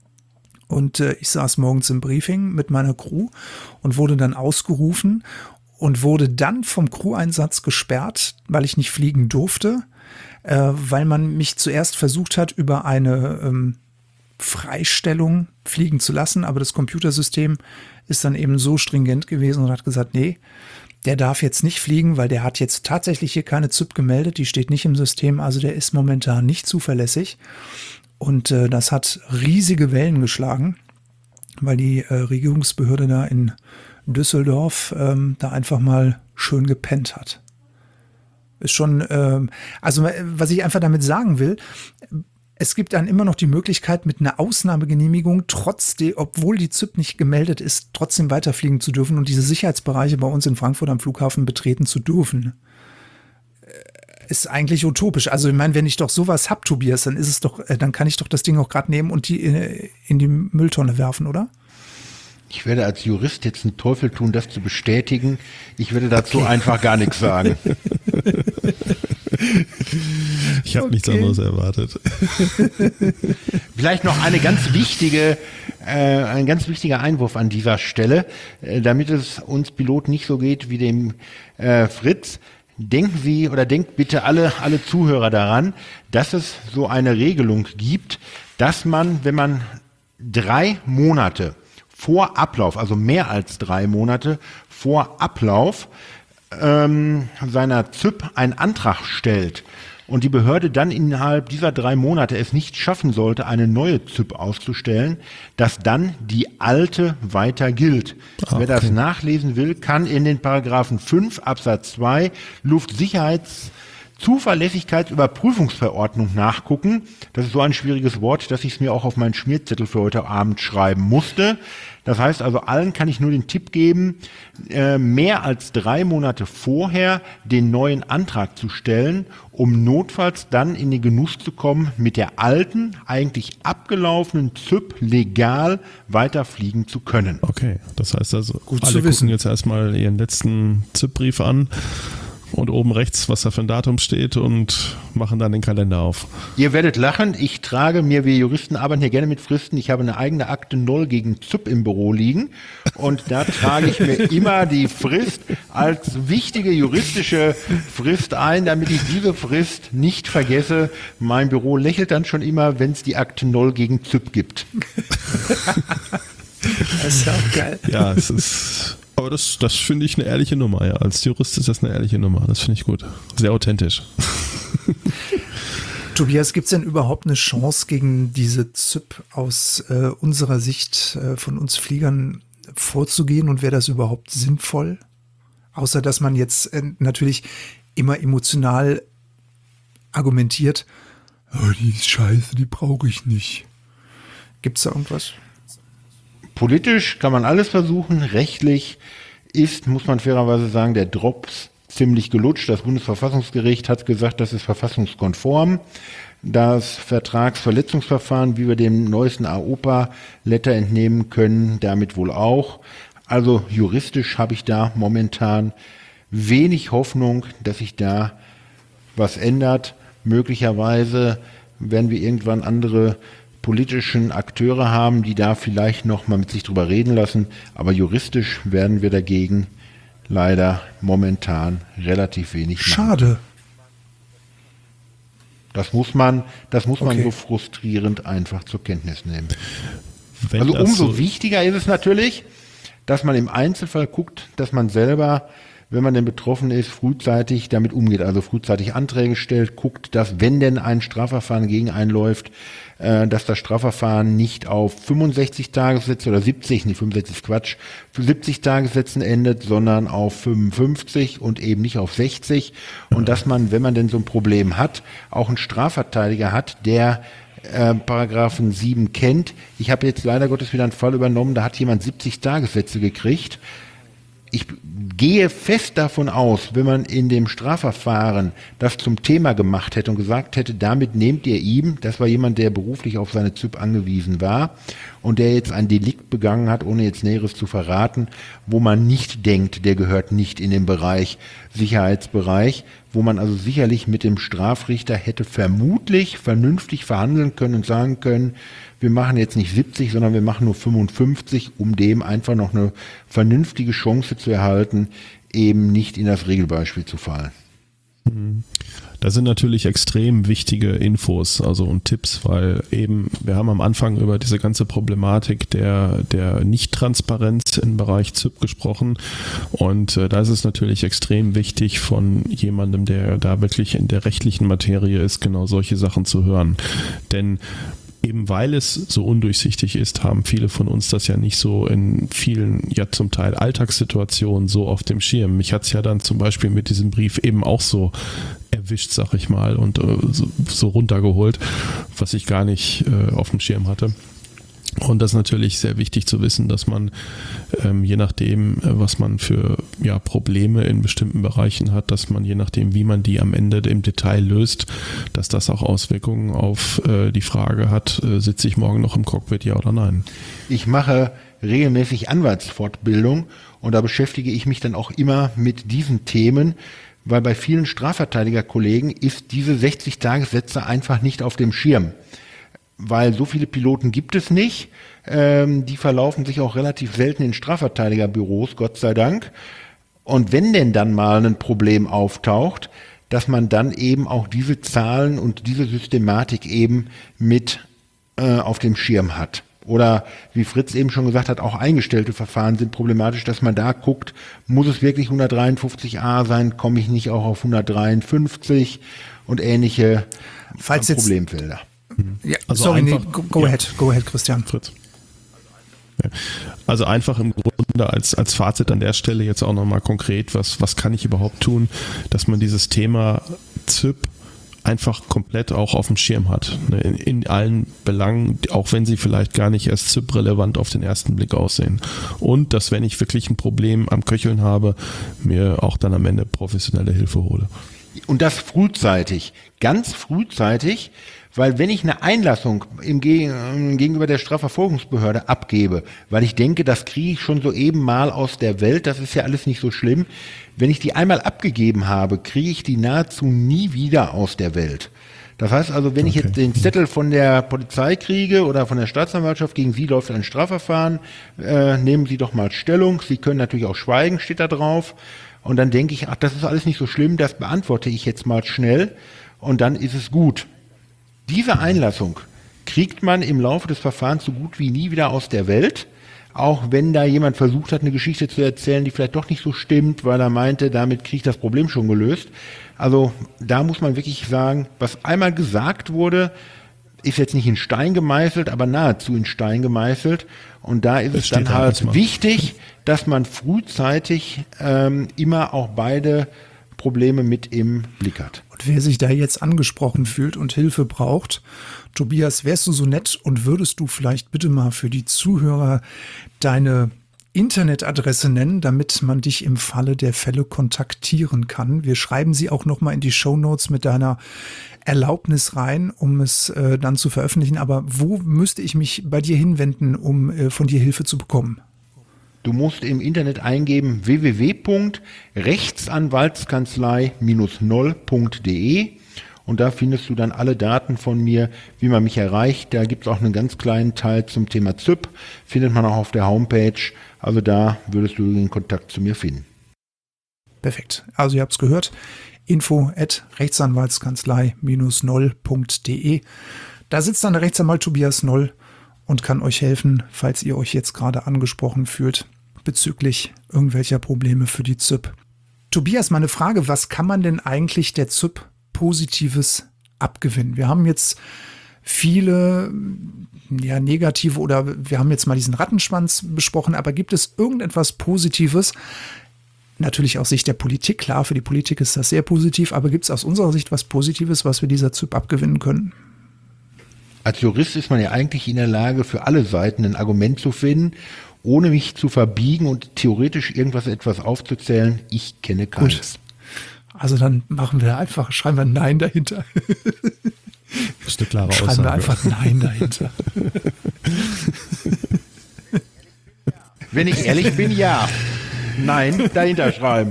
Und äh, ich saß morgens im Briefing mit meiner Crew und wurde dann ausgerufen und wurde dann vom Crew-Einsatz gesperrt, weil ich nicht fliegen durfte, äh, weil man mich zuerst versucht hat, über eine ähm, Freistellung fliegen zu lassen, aber das Computersystem ist dann eben so stringent gewesen und hat gesagt, nee, der darf jetzt nicht fliegen, weil der hat jetzt tatsächlich hier keine Z Y P gemeldet, die steht nicht im System, also der ist momentan nicht zuverlässig. Und äh, das hat riesige Wellen geschlagen, weil die äh, Regierungsbehörde da in Düsseldorf ähm, da einfach mal schön gepennt hat. Ist schon, ähm, also was ich einfach damit sagen will, es gibt dann immer noch die Möglichkeit, mit einer Ausnahmegenehmigung, trotzdem, obwohl die Z Y P nicht gemeldet ist, trotzdem weiterfliegen zu dürfen und diese Sicherheitsbereiche bei uns in Frankfurt am Flughafen betreten zu dürfen. Ist eigentlich utopisch. Also ich meine, wenn ich doch sowas hab, Tobias, dann ist es doch, dann kann ich doch das Ding auch gerade nehmen und die in, in die Mülltonne werfen, oder? Ich werde als Jurist jetzt einen Teufel tun, das zu bestätigen. Ich werde dazu okay. einfach gar nichts sagen. Ich habe okay. nichts anderes erwartet. Vielleicht noch eine ganz wichtige, äh, ein ganz wichtiger Einwurf an dieser Stelle, äh, damit es uns Piloten nicht so geht wie dem äh, Fritz. Denken Sie oder denkt bitte alle, alle Zuhörer daran, dass es so eine Regelung gibt, dass man, wenn man drei Monate vor Ablauf, also mehr als drei Monate vor Ablauf ähm, seiner Z Y P einen Antrag stellt und die Behörde dann innerhalb dieser drei Monate es nicht schaffen sollte, eine neue Z Y P auszustellen, dass dann die alte weiter gilt. Okay. Wer das nachlesen will, kann in den Paragraphen fünf Absatz zwei Luftsicherheits Zuverlässigkeitsüberprüfungsverordnung nachgucken. Das ist so ein schwieriges Wort, dass ich es mir auch auf meinen Schmierzettel für heute Abend schreiben musste. Das heißt also, allen kann ich nur den Tipp geben, äh, mehr als drei Monate vorher den neuen Antrag zu stellen, um notfalls dann in den Genuss zu kommen, mit der alten, eigentlich abgelaufenen Z Y P legal weiterfliegen zu können. Okay, das heißt also, gut alle zu wissen. Gucken jetzt erstmal ihren letzten Z Y P-Brief an und oben rechts, was da für ein Datum steht und machen dann den Kalender auf. Ihr werdet lachen, ich trage mir, wir Juristen arbeiten hier gerne mit Fristen, ich habe eine eigene Akte null gegen Z Y P im Büro liegen und da trage ich mir immer die Frist als wichtige juristische Frist ein, damit ich diese Frist nicht vergesse. Mein Büro lächelt dann schon immer, wenn es die Akte null gegen Z Y P gibt. Das ist ja auch geil. Ja, es ist... Aber das, das finde ich eine ehrliche Nummer, ja. Als Jurist ist das eine ehrliche Nummer. Das finde ich gut. Sehr authentisch. Tobias, gibt es denn überhaupt eine Chance, gegen diese Z Y P aus äh, unserer Sicht äh, von uns Fliegern vorzugehen und wäre das überhaupt sinnvoll? Außer, dass man jetzt äh, natürlich immer emotional argumentiert, oh, die ist scheiße, die brauche ich nicht. Gibt es da irgendwas? Politisch kann man alles versuchen, rechtlich ist, muss man fairerweise sagen, der Drops ziemlich gelutscht. Das Bundesverfassungsgericht hat gesagt, das ist verfassungskonform. Das Vertragsverletzungsverfahren, wie wir dem neuesten A O P A-Letter entnehmen können, damit wohl auch. Also juristisch habe ich da momentan wenig Hoffnung, dass sich da was ändert. Möglicherweise werden wir irgendwann andere politischen Akteure haben, die da vielleicht noch mal mit sich drüber reden lassen, aber juristisch werden wir dagegen leider momentan relativ wenig machen. Schade. Das muss man, das muss man Okay. so frustrierend einfach zur Kenntnis nehmen. Wenn Also das umso so- wichtiger ist es natürlich, dass man im Einzelfall guckt, dass man selber, wenn man denn betroffen ist, frühzeitig damit umgeht, also frühzeitig Anträge stellt, guckt, dass, wenn denn ein Strafverfahren gegen einen läuft, äh, dass das Strafverfahren nicht auf fünfundsechzig Tagessätze oder siebzig, nicht fünfundsechzig ist Quatsch, für siebzig Tagessätzen endet, sondern auf fünfundfünfzig und eben nicht auf sechzig. Und dass man, wenn man denn so ein Problem hat, auch einen Strafverteidiger hat, der äh, Paragraphen sieben kennt. Ich habe jetzt leider Gottes wieder einen Fall übernommen, da hat jemand siebzig Tagessätze gekriegt. Ich gehe fest davon aus, wenn man in dem Strafverfahren das zum Thema gemacht hätte und gesagt hätte, damit nehmt ihr ihm, das war jemand, der beruflich auf seine Z Y P angewiesen war und der jetzt ein Delikt begangen hat, ohne jetzt Näheres zu verraten, wo man nicht denkt, der gehört nicht in den Bereich Sicherheitsbereich, wo man also sicherlich mit dem Strafrichter hätte vermutlich vernünftig verhandeln können und sagen können, wir machen jetzt nicht siebzig, sondern wir machen nur fünfundfünfzig, um dem einfach noch eine vernünftige Chance zu erhalten, eben nicht in das Regelbeispiel zu fallen. Das sind natürlich extrem wichtige Infos, also und Tipps, weil eben, wir haben am Anfang über diese ganze Problematik der, der Nicht-Transparenz im Bereich Z Y P gesprochen und äh, da ist es natürlich extrem wichtig von jemandem, der da wirklich in der rechtlichen Materie ist, genau solche Sachen zu hören. Denn eben weil es so undurchsichtig ist, haben viele von uns das ja nicht so in vielen, ja zum Teil Alltagssituationen so auf dem Schirm. Mich hat es ja dann zum Beispiel mit diesem Brief eben auch so erwischt, sag ich mal, und äh, so, so runtergeholt, was ich gar nicht äh, auf dem Schirm hatte. Und das ist natürlich sehr wichtig zu wissen, dass man ähm, je nachdem, äh, was man für ja, Probleme in bestimmten Bereichen hat, dass man je nachdem, wie man die am Ende im Detail löst, dass das auch Auswirkungen auf äh, die Frage hat, äh, sitze ich morgen noch im Cockpit, ja oder nein? Ich mache regelmäßig Anwaltsfortbildung und da beschäftige ich mich dann auch immer mit diesen Themen, weil bei vielen Strafverteidigerkollegen ist diese sechzig Tagessätze einfach nicht auf dem Schirm. Weil so viele Piloten gibt es nicht. Ähm, die verlaufen sich auch relativ selten in Strafverteidigerbüros, Gott sei Dank. Und wenn denn dann mal ein Problem auftaucht, dass man dann eben auch diese Zahlen und diese Systematik eben mit äh, auf dem Schirm hat. Oder wie Fritz eben schon gesagt hat, auch eingestellte Verfahren sind problematisch, dass man da guckt, muss es wirklich hundertdreiundfünfzig a sein, komme ich nicht auch auf hundertdreiundfünfzig und ähnliche Falls äh, jetzt- Problemfelder. Ja, Also sorry, nee, einfach- go, go ja. ahead, go ahead, Christian. Fritz. Ja. Also einfach im Grunde als, als Fazit an der Stelle jetzt auch nochmal konkret, was, was kann ich überhaupt tun, dass man dieses Thema Z Y P einfach komplett auch auf dem Schirm hat. Ne, in, in allen Belangen, auch wenn sie vielleicht gar nicht erst Z Y P-relevant auf den ersten Blick aussehen. Und dass, wenn ich wirklich ein Problem am Köcheln habe, mir auch dann am Ende professionelle Hilfe hole. Und das frühzeitig, ganz frühzeitig, Weil wenn ich eine Einlassung im Ge- gegenüber der Strafverfolgungsbehörde abgebe, weil ich denke, das kriege ich schon soeben mal aus der Welt, das ist ja alles nicht so schlimm. Wenn ich die einmal abgegeben habe, kriege ich die nahezu nie wieder aus der Welt. Das heißt also, wenn ich Okay. jetzt den Zettel von der Polizei kriege oder von der Staatsanwaltschaft, gegen Sie läuft ein Strafverfahren, äh, nehmen Sie doch mal Stellung. Sie können natürlich auch schweigen, steht da drauf. Und dann denke ich, ach, das ist alles nicht so schlimm, das beantworte ich jetzt mal schnell und dann ist es gut. Diese Einlassung kriegt man im Laufe des Verfahrens so gut wie nie wieder aus der Welt, auch wenn da jemand versucht hat, eine Geschichte zu erzählen, die vielleicht doch nicht so stimmt, weil er meinte, damit kriege ich das Problem schon gelöst. Also da muss man wirklich sagen, was einmal gesagt wurde, ist jetzt nicht in Stein gemeißelt, aber nahezu in Stein gemeißelt. Und da ist Das es dann steht da halt erstmal. wichtig, dass man frühzeitig ähm, immer auch beide Probleme mit im Blick hat. Und wer sich da jetzt angesprochen fühlt und Hilfe braucht, Tobias, wärst du so nett und würdest du vielleicht bitte mal für die Zuhörer deine Internetadresse nennen, damit man dich im Falle der Fälle kontaktieren kann. Wir schreiben sie auch nochmal in die Shownotes mit deiner Erlaubnis rein, um es äh, dann zu veröffentlichen. Aber wo müsste ich mich bei dir hinwenden, um äh, von dir Hilfe zu bekommen? Du musst im Internet eingeben w w w punkt rechtsanwaltskanzlei null punkt de und da findest du dann alle Daten von mir, wie man mich erreicht. Da gibt es auch einen ganz kleinen Teil zum Thema Z Y P, findet man auch auf der Homepage. Also da würdest du den Kontakt zu mir finden. Perfekt. Also ihr habt es gehört. Info at rechtsanwaltskanzlei null punkt de. Da sitzt dann der Rechtsanwalt Tobias Noll und kann euch helfen, falls ihr euch jetzt gerade angesprochen fühlt bezüglich irgendwelcher Probleme für die Z Y P. Tobias, meine Frage, was kann man denn eigentlich der Z Y P Positives abgewinnen? Wir haben jetzt viele ja, negative oder wir haben jetzt mal diesen Rattenschwanz besprochen, aber gibt es irgendetwas Positives? Natürlich aus Sicht der Politik, klar, für die Politik ist das sehr positiv, aber gibt es aus unserer Sicht was Positives, was wir dieser Z Y P abgewinnen können? Als Jurist ist man ja eigentlich in der Lage, für alle Seiten ein Argument zu finden, ohne mich zu verbiegen und theoretisch irgendwas etwas aufzuzählen. Ich kenne keins. Gut. Also dann machen wir einfach, schreiben wir Nein dahinter. Das ist eine klare Schreiben Aussage. wir einfach Nein dahinter. Wenn ich ehrlich bin, ja. Nein, dahinter schreiben.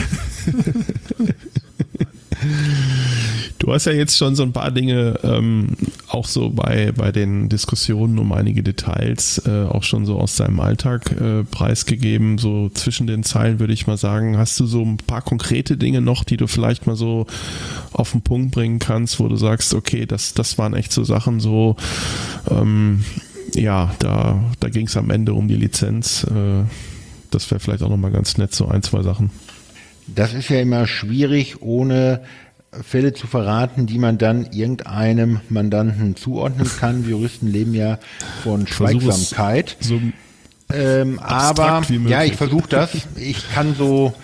Du hast ja jetzt schon so ein paar Dinge ähm, auch so bei, bei den Diskussionen um einige Details äh, auch schon so aus deinem Alltag äh, preisgegeben. So zwischen den Zeilen würde ich mal sagen, hast du so ein paar konkrete Dinge noch, die du vielleicht mal so auf den Punkt bringen kannst, wo du sagst, okay, das, das waren echt so Sachen so, ähm, ja, da, da ging es am Ende um die Lizenz. Äh, das wäre vielleicht auch nochmal ganz nett, so ein, zwei Sachen. Das ist ja immer schwierig, ohne Fälle zu verraten, die man dann irgendeinem Mandanten zuordnen kann. Wir Juristen leben ja von Schweigsamkeit. So ähm, aber wie möglich. ja, ich versuche das. Ich kann so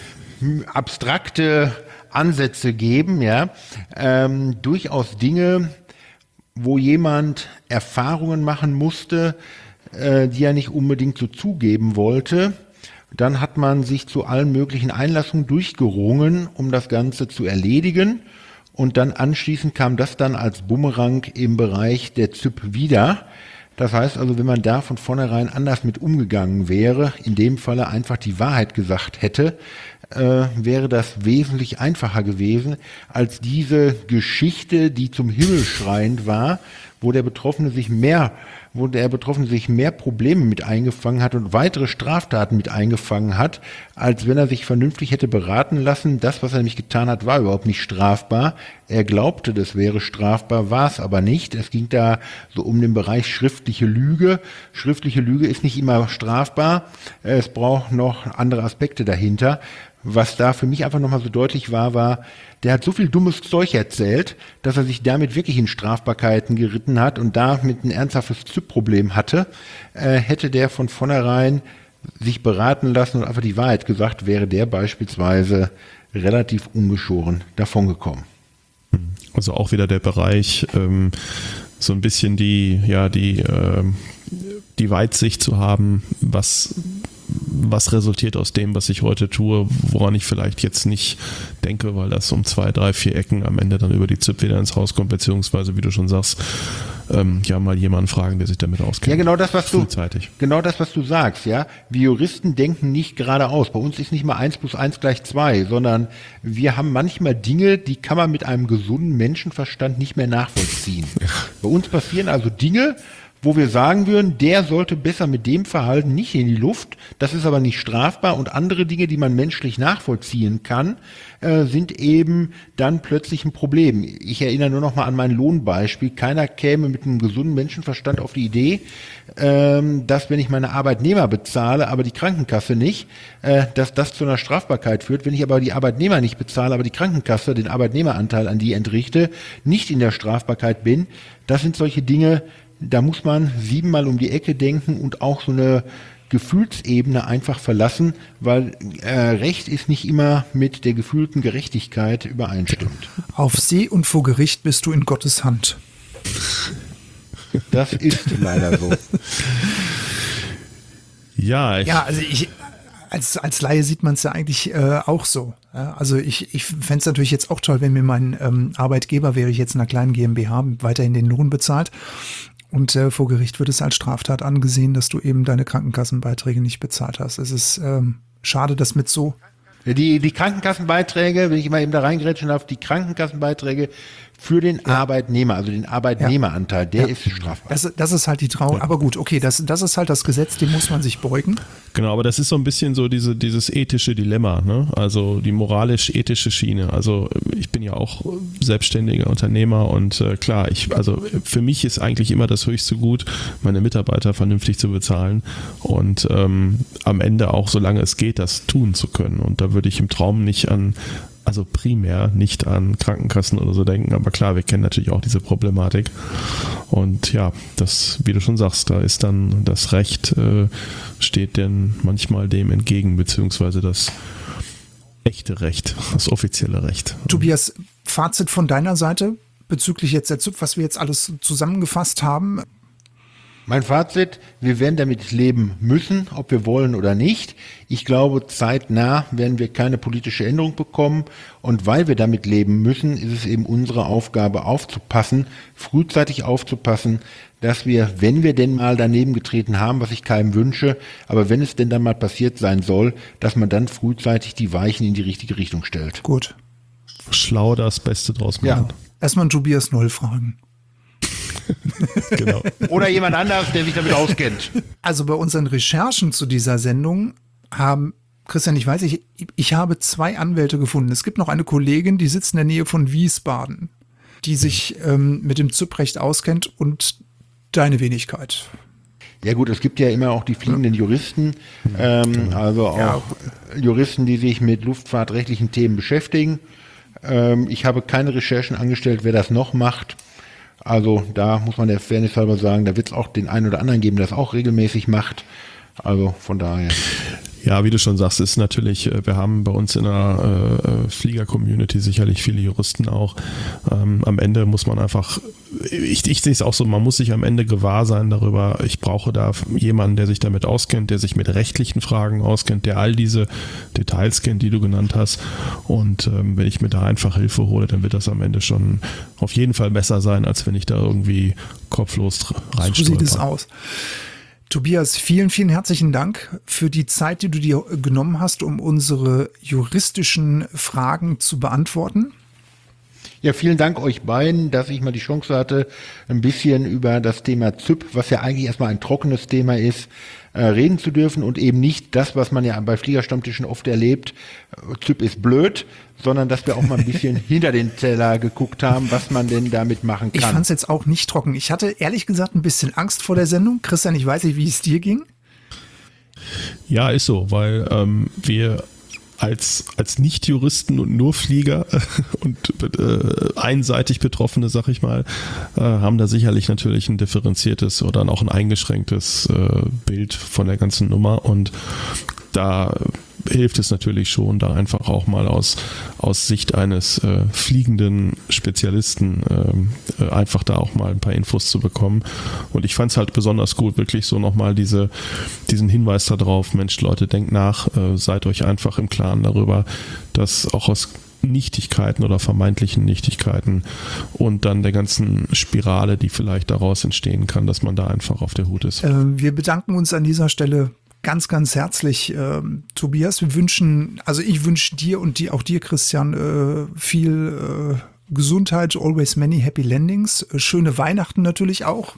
abstrakte Ansätze geben, ja, ähm, durchaus Dinge, wo jemand Erfahrungen machen musste, äh, die er nicht unbedingt so zugeben wollte. Dann hat man sich zu allen möglichen Einlassungen durchgerungen, um das Ganze zu erledigen. Und dann anschließend kam das dann als Bumerang im Bereich der Z Y P wieder. Das heißt also, wenn man da von vornherein anders mit umgegangen wäre, in dem Falle einfach die Wahrheit gesagt hätte, äh, wäre das wesentlich einfacher gewesen als diese Geschichte, die zum Himmel schreiend war, wo der Betroffene sich mehr, wo der Betroffene sich mehr Probleme mit eingefangen hat und weitere Straftaten mit eingefangen hat, als wenn er sich vernünftig hätte beraten lassen. Das, was er nämlich getan hat, war überhaupt nicht strafbar. Er glaubte, das wäre strafbar, war es aber nicht. Es ging da so um den Bereich schriftliche Lüge. Schriftliche Lüge ist nicht immer strafbar. Es braucht noch andere Aspekte dahinter. Was da für mich einfach nochmal so deutlich war, war, der hat so viel dummes Zeug erzählt, dass er sich damit wirklich in Strafbarkeiten geritten hat und damit ein ernsthaftes Z Y P-Problem hatte. Äh, hätte der von vornherein sich beraten lassen und einfach die Wahrheit gesagt, wäre der beispielsweise relativ ungeschoren davongekommen. Also auch wieder der Bereich, ähm, so ein bisschen die, ja, die, äh, die Weitsicht zu haben, was was resultiert aus dem, was ich heute tue, woran ich vielleicht jetzt nicht denke, weil das um zwei, drei, vier Ecken am Ende dann über die Z I P wieder ins Haus kommt, beziehungsweise, wie du schon sagst, ähm, ja, mal jemanden fragen, der sich damit auskennt. Ja, genau das, was du, frühzeitig. genau das, was du sagst, ja. Wir Juristen denken nicht geradeaus. Bei uns ist nicht mal eins plus eins gleich zwei, sondern wir haben manchmal Dinge, die kann man mit einem gesunden Menschenverstand nicht mehr nachvollziehen. Bei uns passieren also Dinge, wo wir sagen würden, der sollte besser mit dem Verhalten nicht in die Luft, das ist aber nicht strafbar, und andere Dinge, die man menschlich nachvollziehen kann, äh, sind eben dann plötzlich ein Problem. Ich erinnere nur noch mal an mein Lohnbeispiel. Keiner käme mit einem gesunden Menschenverstand auf die Idee, ähm, dass wenn ich meine Arbeitnehmer bezahle, aber die Krankenkasse nicht, äh, dass das zu einer Strafbarkeit führt. Wenn ich aber die Arbeitnehmer nicht bezahle, aber die Krankenkasse den Arbeitnehmeranteil an die entrichte, nicht in der Strafbarkeit bin. Das sind solche Dinge, da muss man siebenmal um die Ecke denken und auch so eine Gefühlsebene einfach verlassen, weil äh, Recht ist nicht immer mit der gefühlten Gerechtigkeit übereinstimmt. Auf See und vor Gericht bist du in Gottes Hand. Das ist leider so. Ja, ich Ja, also ich, als, als Laie sieht man es ja eigentlich äh, auch so. Ja, also ich, ich fände es natürlich jetzt auch toll, wenn mir mein ähm, Arbeitgeber, wäre ich jetzt in einer kleinen GmbH, weiterhin den Lohn bezahlt. Und äh, vor Gericht wird es als Straftat angesehen, dass du eben deine Krankenkassenbeiträge nicht bezahlt hast. Es ist ähm, schade, dass mit so... Die, die Krankenkassenbeiträge, wenn ich mal eben da reingrätschen darf, die Krankenkassenbeiträge für den ja. Arbeitnehmer, also den Arbeitnehmeranteil, der ja. ist strafbar. Das, das ist halt die Trauer. Ja. Aber gut, okay, das, das ist halt das Gesetz, dem muss man sich beugen. Genau, aber das ist so ein bisschen so diese, dieses ethische Dilemma, ne? Also die moralisch-ethische Schiene. Also ich bin ja auch selbstständiger Unternehmer und äh, klar, ich, also für mich ist eigentlich immer das höchste Gut, meine Mitarbeiter vernünftig zu bezahlen und ähm, am Ende auch, solange es geht, das tun zu können. Und da würde ich im Traum nicht an Also primär nicht an Krankenkassen oder so denken, aber klar, wir kennen natürlich auch diese Problematik. Und ja, das, wie du schon sagst, da ist dann das Recht, äh, steht denn manchmal dem entgegen, beziehungsweise das echte Recht, das offizielle Recht. Tobias, Fazit von deiner Seite bezüglich jetzt der Z I P, was wir jetzt alles zusammengefasst haben? Mein Fazit, wir werden damit leben müssen, ob wir wollen oder nicht. Ich glaube, zeitnah werden wir keine politische Änderung bekommen. Und weil wir damit leben müssen, ist es eben unsere Aufgabe aufzupassen, frühzeitig aufzupassen, dass wir, wenn wir denn mal daneben getreten haben, was ich keinem wünsche, aber wenn es denn dann mal passiert sein soll, dass man dann frühzeitig die Weichen in die richtige Richtung stellt. Gut. Schlau das Beste draus machen. Ja. Erstmal einen Tobias Noll fragen. Genau. Oder jemand anderes, der sich damit auskennt. Also bei unseren Recherchen zu dieser Sendung haben, Christian, ich weiß, ich, ich habe zwei Anwälte gefunden. Es gibt noch eine Kollegin, die sitzt in der Nähe von Wiesbaden, die sich ähm, mit dem Z I P-Recht auskennt und deine Wenigkeit. Ja gut, es gibt ja immer auch die fliegenden Juristen, ähm, also auch ja. Juristen, die sich mit luftfahrtrechtlichen Themen beschäftigen. Ähm, ich habe keine Recherchen angestellt, wer das noch macht. Also da muss man der Fairness halber sagen, da wird es auch den einen oder anderen geben, der das auch regelmäßig macht. Also von daher. Ja, wie du schon sagst, ist natürlich, wir haben bei uns in der äh, Flieger-Community sicherlich viele Juristen auch. Ähm, am Ende muss man einfach, ich, ich sehe es auch so, man muss sich am Ende gewahr sein darüber, ich brauche da jemanden, der sich damit auskennt, der sich mit rechtlichen Fragen auskennt, der all diese Details kennt, die du genannt hast. Und ähm, wenn ich mir da einfach Hilfe hole, dann wird das am Ende schon auf jeden Fall besser sein, als wenn ich da irgendwie kopflos reinstolper. So sieht es aus. Tobias, vielen, vielen herzlichen Dank für die Zeit, die du dir genommen hast, um unsere juristischen Fragen zu beantworten. Ja, vielen Dank euch beiden, dass ich mal die Chance hatte, ein bisschen über das Thema Z I P, was ja eigentlich erstmal ein trockenes Thema ist, äh, reden zu dürfen und eben nicht das, was man ja bei Fliegerstammtischen oft erlebt, Z I P ist blöd, sondern dass wir auch mal ein bisschen hinter den Teller geguckt haben, was man denn damit machen kann. Ich fand es jetzt auch nicht trocken. Ich hatte ehrlich gesagt ein bisschen Angst vor der Sendung. Christian, ich weiß nicht, wie es dir ging. Ja, ist so, weil ähm, wir als, als Nicht-Juristen und nur Flieger und äh, einseitig Betroffene, sag ich mal, äh, haben da sicherlich natürlich ein differenziertes oder auch ein eingeschränktes äh, Bild von der ganzen Nummer und da hilft es natürlich schon, da einfach auch mal aus, aus Sicht eines äh, fliegenden Spezialisten äh, einfach da auch mal ein paar Infos zu bekommen. Und ich fand es halt besonders gut, wirklich so nochmal diese, diesen Hinweis darauf, Mensch, Leute, denkt nach, äh, seid euch einfach im Klaren darüber, dass auch aus Nichtigkeiten oder vermeintlichen Nichtigkeiten und dann der ganzen Spirale, die vielleicht daraus entstehen kann, dass man da einfach auf der Hut ist. Äh, wir bedanken uns an dieser Stelle ganz, ganz herzlich, äh, Tobias. Wir wünschen, also ich wünsche dir und die, auch dir, Christian, äh, viel äh, Gesundheit, always many happy landings, äh, schöne Weihnachten natürlich auch.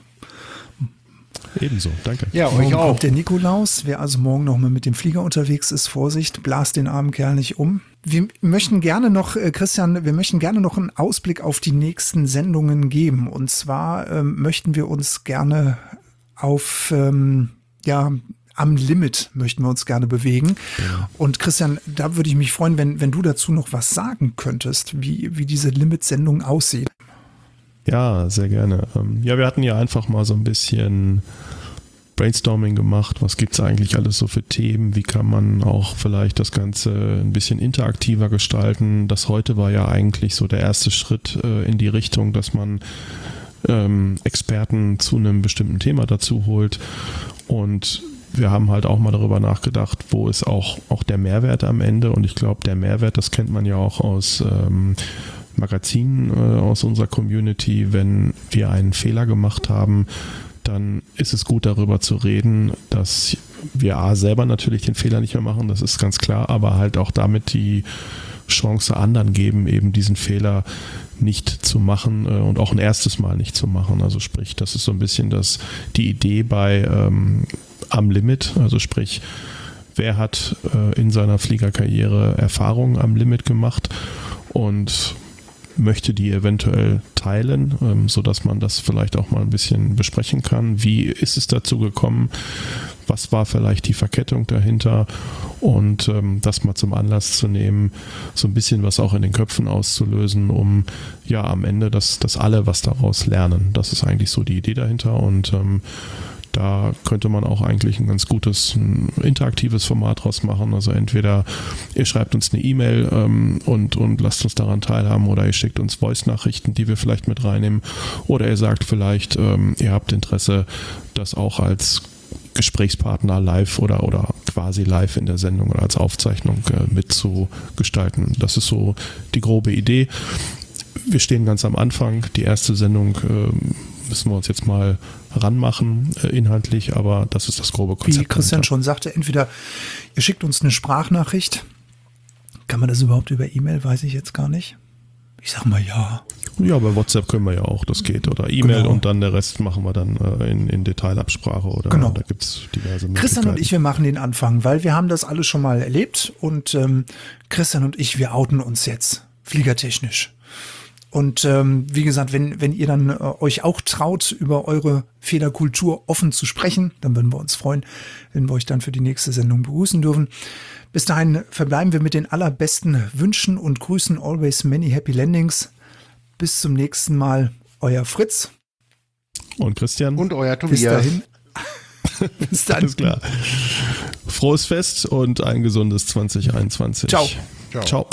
Ebenso, danke. Ja, Morgen euch auch. kommt der Nikolaus. Wer also morgen noch mal mit dem Flieger unterwegs ist, Vorsicht, blast den armen Kerl nicht um. Wir möchten gerne noch, äh, Christian, wir möchten gerne noch einen Ausblick auf die nächsten Sendungen geben. Und zwar ähm, möchten wir uns gerne auf, ähm, ja, am Limit möchten wir uns gerne bewegen. Ja. Und Christian, da würde ich mich freuen, wenn, wenn du dazu noch was sagen könntest, wie, wie diese Limit-Sendung aussieht. Ja, sehr gerne. Ja, wir hatten ja einfach mal so ein bisschen Brainstorming gemacht. Was gibt es eigentlich alles so für Themen? Wie kann man auch vielleicht das Ganze ein bisschen interaktiver gestalten? Das heute war ja eigentlich so der erste Schritt äh, in die Richtung, dass man ähm, Experten zu einem bestimmten Thema dazu holt. Und wir haben halt auch mal darüber nachgedacht, wo ist auch, auch der Mehrwert am Ende. Und ich glaube, der Mehrwert, das kennt man ja auch aus ähm, Magazinen äh, aus unserer Community. Wenn wir einen Fehler gemacht haben, dann ist es gut, darüber zu reden, dass wir A, selber natürlich den Fehler nicht mehr machen, das ist ganz klar, aber halt auch damit die Chance anderen geben, eben diesen Fehler nicht zu machen äh, und auch ein erstes Mal nicht zu machen. Also sprich, das ist so ein bisschen das, die Idee bei ähm, Am Limit, also sprich, wer hat äh, in seiner Fliegerkarriere Erfahrungen am Limit gemacht und möchte die eventuell teilen, ähm, sodass man das vielleicht auch mal ein bisschen besprechen kann. Wie ist es dazu gekommen? Was war vielleicht die Verkettung dahinter? Und ähm, das mal zum Anlass zu nehmen, so ein bisschen was auch in den Köpfen auszulösen, um ja am Ende, dass, dass alle was daraus lernen. Das ist eigentlich so die Idee dahinter und ähm, da könnte man auch eigentlich ein ganz gutes ein interaktives Format draus machen. Also entweder ihr schreibt uns eine E-Mail ähm, und, und lasst uns daran teilhaben oder ihr schickt uns Voice-Nachrichten, die wir vielleicht mit reinnehmen. Oder ihr sagt vielleicht, ähm, ihr habt Interesse, das auch als Gesprächspartner live oder, oder quasi live in der Sendung oder als Aufzeichnung äh, mitzugestalten. Das ist so die grobe Idee. Wir stehen ganz am Anfang. Die erste Sendung äh, müssen wir uns jetzt mal ranmachen, äh, inhaltlich, aber das ist das grobe Konzept. Wie Christian dahinter. schon sagte, entweder ihr schickt uns eine Sprachnachricht. Kann man das überhaupt über E-Mail? Weiß ich jetzt gar nicht. Ich sag mal ja. Ja, bei WhatsApp können wir ja auch, das geht. Oder E-Mail Genau. Und dann der Rest machen wir dann äh, in, in Detailabsprache oder Genau. da gibt es diverse Möglichkeiten. Christian und ich, wir machen den Anfang, weil wir haben das alles schon mal erlebt und ähm, Christian und ich, wir outen uns jetzt, fliegertechnisch. Und ähm, wie gesagt, wenn wenn ihr dann äh, euch auch traut, über eure Fehlerkultur offen zu sprechen, dann würden wir uns freuen, wenn wir euch dann für die nächste Sendung begrüßen dürfen. Bis dahin verbleiben wir mit den allerbesten Wünschen und Grüßen. Always many happy landings. Bis zum nächsten Mal. Euer Fritz. Und Christian. Und euer Bis Tobias. dahin. Bis dann. Alles klar. Frohes Fest und ein gesundes zwanzig einundzwanzig. Ciao. Ciao. Ciao.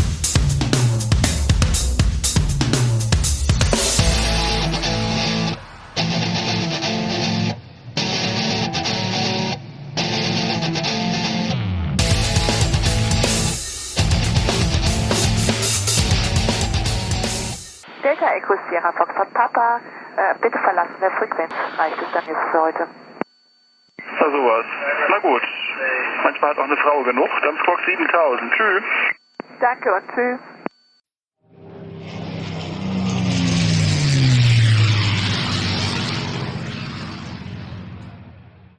Delta Echo Sierra Foxtrot Papa, äh, bitte verlassen der Frequenz. Reicht es dann jetzt für heute? Na sowas. Na gut. Manchmal hat auch eine Frau genug. Dann Squawk siebentausend. Tschüss. Danke und tschüss.